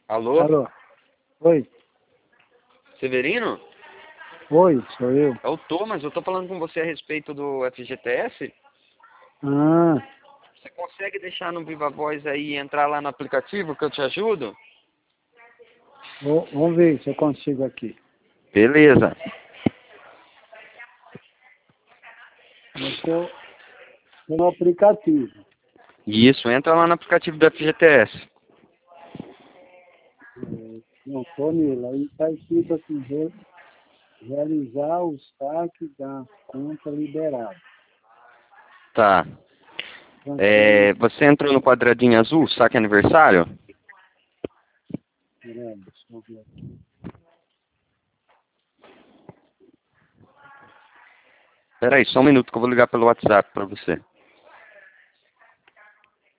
Alô? Alô? Oi? Severino? Oi, sou eu. É o Thomas, eu tô falando com você a respeito do FGTS. Ah, Você consegue deixar no Viva Voz aí e entrar lá no aplicativo que eu te ajudo? vamos ver se eu consigo aqui. Beleza. Eu tô no aplicativo. Isso, entra lá no aplicativo do FGTS. Não tô nele. Aí tá escrito assim, realizar o saque da conta liberada. Tá. Você entrou no quadradinho azul, saque aniversário? Peraí, deixa eu ver aqui. Peraí, só um minuto que eu vou ligar pelo WhatsApp pra você.